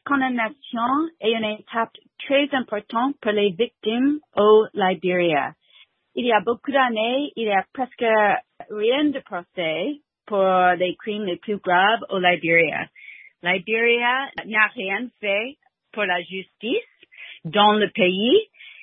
condamnation est une étape très importante pour les victimes au Libéria. Il y a beaucoup d'années, il y a presque rien de procès pour les crimes les plus graves au Libéria. Libéria n'a rien fait pour la justice dans le pays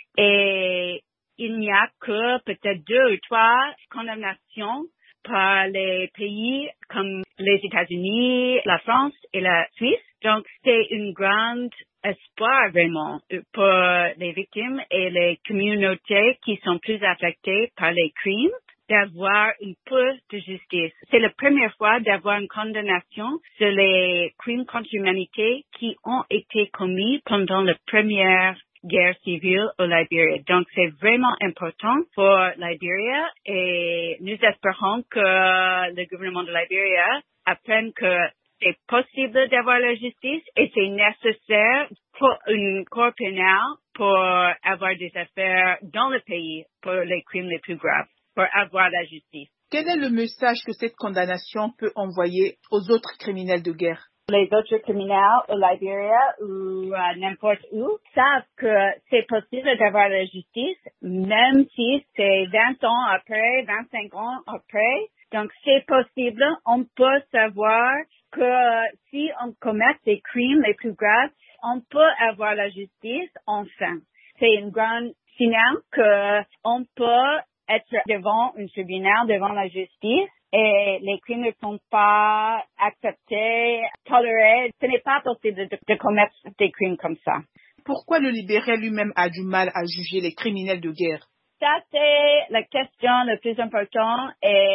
et il n'y a que peut-être 2 ou 3 condamnations par les pays comme les États-Unis, la France et la Suisse. Donc, c'est un grand espoir vraiment pour les victimes et les communautés qui sont plus affectées par les crimes d'avoir un peu de justice. C'est la première fois d'avoir une condamnation sur les crimes contre l'humanité qui ont été commis pendant la première guerre civile au Libéria. Donc, c'est vraiment important pour Libéria et nous espérons que le gouvernement de Libéria apprenne que c'est possible d'avoir la justice et c'est nécessaire pour une cour pénale pour avoir des affaires dans le pays pour les crimes les plus graves, pour avoir la justice. Quel est le message que cette condamnation peut envoyer aux autres criminels de guerre? Les autres criminels au Libéria ou n'importe où savent que c'est possible d'avoir la justice, même si c'est 20 ans après, 25 ans après. Donc, c'est possible. On peut savoir que si on commet des crimes les plus graves, on peut avoir la justice enfin. C'est un grand signal qu'on peut être devant un tribunal, devant la justice. Et les crimes ne sont pas acceptés, tolérés. Ce n'est pas possible de commettre des crimes comme ça. Pourquoi le Libéria lui-même a du mal à juger les criminels de guerre? Ça, c'est la question la plus importante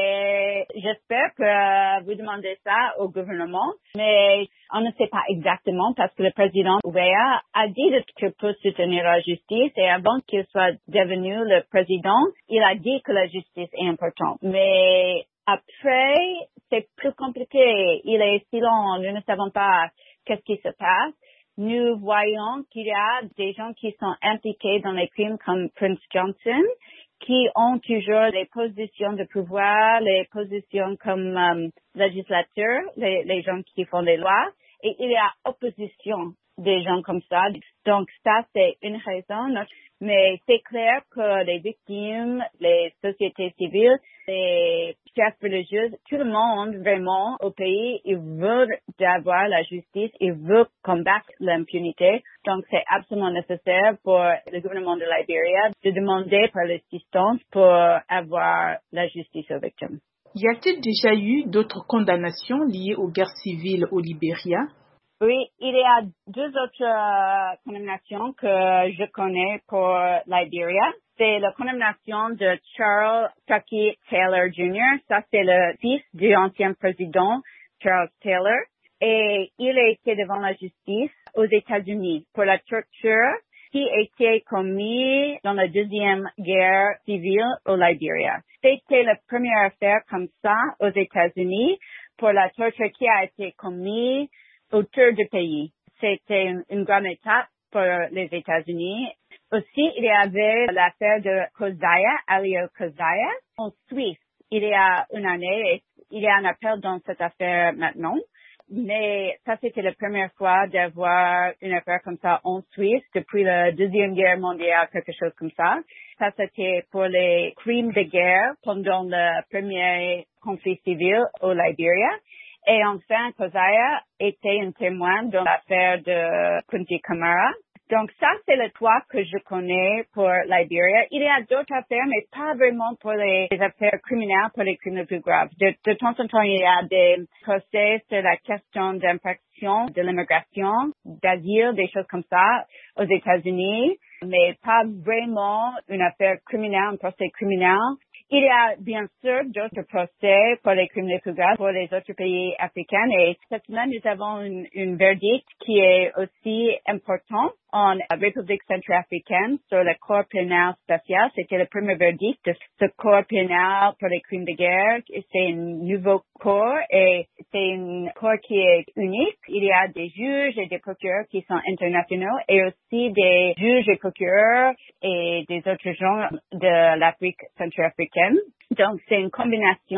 et j'espère que vous demandez ça au gouvernement, mais on ne sait pas exactement parce que le président Ouéa a dit qu'il peut soutenir la justice et avant qu'il soit devenu le président, il a dit que la justice est importante. Mais après, c'est plus compliqué. Il est silent. Nous ne savons pas qu'est-ce qui se passe. Nous voyons qu'il y a des gens qui sont impliqués dans les crimes comme Prince Johnson, qui ont toujours les positions de pouvoir, les positions comme législateurs, les gens qui font des lois, et il y a opposition des gens comme ça. Donc ça, c'est une raison. Mais c'est clair que les victimes, les sociétés civiles, les chefs religieux, tout le monde vraiment au pays, ils veulent avoir la justice, ils veulent combattre l'impunité. Donc c'est absolument nécessaire pour le gouvernement de Libéria de demander par l'assistance pour avoir la justice aux victimes. Y a-t-il déjà eu d'autres condamnations liées aux guerres civiles au Libéria? Oui, il y a 2 autres condamnations que je connais pour Libéria. C'est la condamnation de Charles Tucky Taylor Jr. Ça, c'est le fils du ancien président Charles Taylor. Et il a été devant la justice aux États-Unis pour la torture qui a été commise dans la deuxième guerre civile au Libéria. C'était la première affaire comme ça aux États-Unis pour la torture qui a été commise autour du pays. C'était une grande étape pour les États-Unis. Aussi, il y avait l'affaire de Kozaya, Alio Kozaya, en Suisse. Il y a une année, il y a un appel dans cette affaire maintenant. Mais ça, c'était la première fois d'avoir une affaire comme ça en Suisse depuis la Deuxième Guerre mondiale, quelque chose comme ça. Ça, c'était pour les crimes de guerre pendant le premier conflit civil au Libéria. Et enfin, Kozaya était un témoin dans l'affaire de Kunti Kamara. Donc ça, c'est le 3 que je connais pour Libéria. Il y a d'autres affaires, mais pas vraiment pour les affaires criminelles, pour les crimes les plus graves. De temps en temps, il y a des procès sur la question d'infraction de l'immigration, d'asile, des choses comme ça aux États-Unis, mais pas vraiment une affaire criminelle, un procès criminel. Il y a bien sûr d'autres procès pour les crimes les plus graves pour les autres pays africains et cette semaine nous avons un verdict qui est aussi important en République centrafricaine sur le corps pénal spécial. C'était le premier verdict de ce corps pénal pour les crimes de guerre. C'est un nouveau corps et c'est un corps qui est unique. Il y a des juges et des procureurs qui sont internationaux et aussi des juges et procureurs et des autres gens de l'Afrique centrafricaine. Donc, c'est une combinaison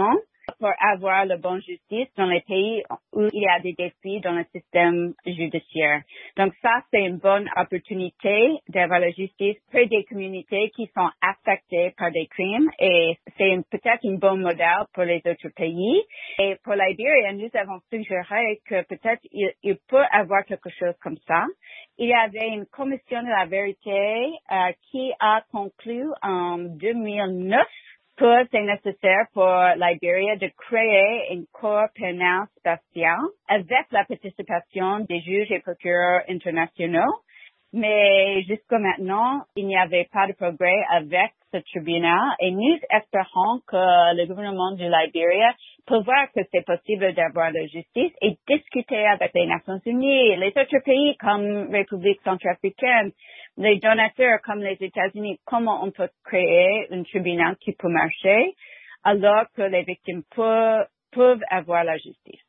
pour avoir la bonne justice dans les pays où il y a des défis dans le système judiciaire. Donc ça, c'est une bonne opportunité d'avoir la justice pour des communautés qui sont affectées par des crimes et c'est peut-être un bon modèle pour les autres pays. Et pour Liberia, nous avons suggéré que peut-être il peut avoir quelque chose comme ça. Il y avait une commission de la vérité qui a conclu en 2009 que c'est nécessaire pour Liberia de créer une cour pénale spéciale avec la participation des juges et procureurs internationaux. Mais jusqu'à maintenant, il n'y avait pas de progrès avec ce tribunal et nous espérons que le gouvernement du Liberia peut voir que c'est possible d'avoir la justice et discuter avec les Nations Unies, les autres pays comme République centrafricaine, les donateurs comme les États-Unis, comment on peut créer un tribunal qui peut marcher alors que les victimes peuvent avoir la justice.